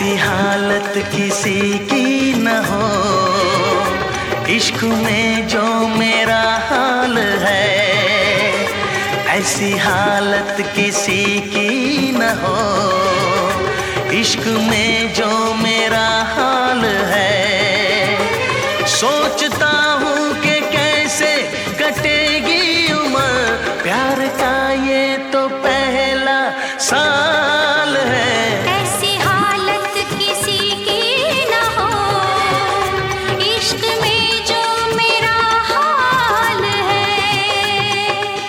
ऐसी हालत किसी की न हो, इश्क में जो मेरा हाल है। ऐसी हालत किसी की न हो, इश्क में जो मेरा हाल है। सोचता हूँ कि कैसे कटेगी उम्र, प्यार का ये तो पहला साल है। ऐसी हालत किसी की न हो, इश्क में जो मेरा हाल है।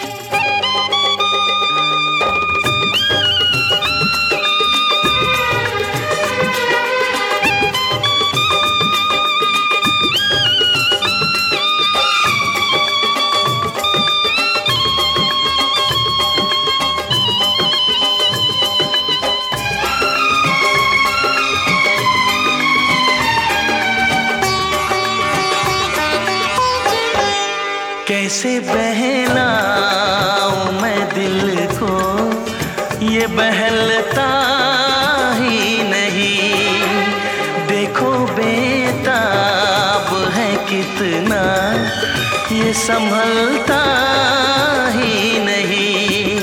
कैसे बहलाऊं मैं दिल को, ये बहलता ही नहीं। देखो बेताब है कितना, ये संभलता ही नहीं।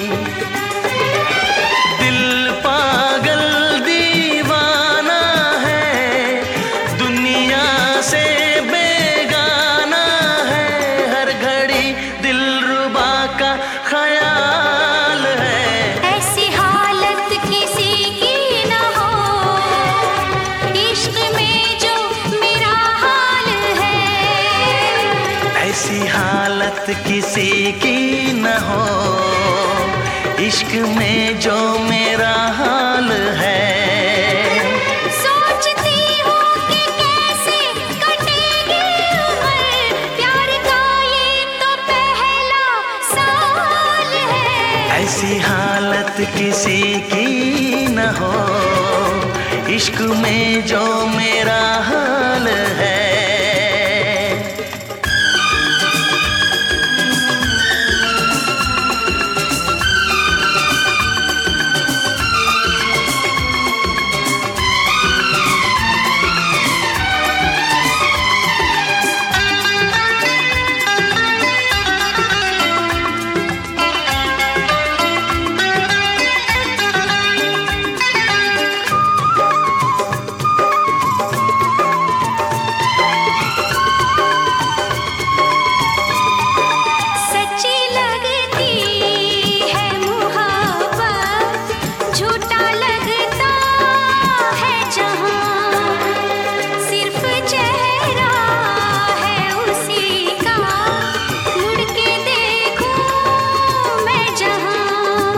दिल पागल दीवाना है, दुनिया से बेगाना है। हर घड़ी दिलरुबा का ख्याल है। ऐसी हालत किसी की न हो, इश्क में जो मेरा हाल है। ऐसी हालत किसी की न हो, इश्क में जो मेरा हाल है। सोचती हूँ कि कैसे कटेगी उम्र, प्यार का ये तो पहला साल है। ऐसी हालत किसी की न हो, इश्क में जो मेरा हाल है। सच्ची लगती है मुहब्बत, झूठा लगता है जहाँ। सिर्फ चेहरा है उसी का, मुड़ के देखूं मैं जहाँ।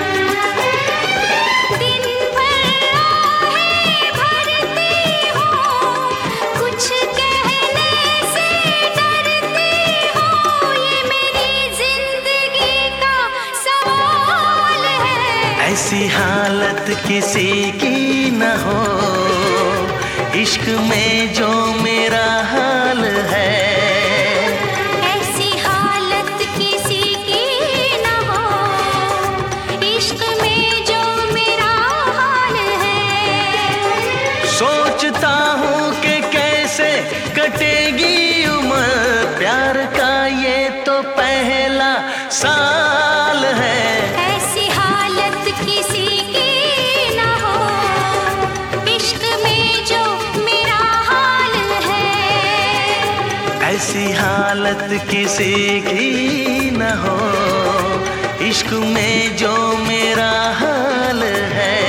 दिन भर आहें भरती हूँ, कुछ कहने से डरती हूँ। ये मेरी जिंदगी का सवाल है। ऐसी हालत किसी की न हो, इश्क में जो मेरा हाल है। ऐसी हालत किसी की न हो, इश्क में जो मेरा हाल है। सोचता हूँ कि कैसे कटेगी उम्र, प्यार का ये तो पहला साल है। ऐसी हालत किसी की न हो, इश्क में जो मेरा हाल है। ऐसी हालत किसी की न हो, इश्क में जो मेरा हाल है।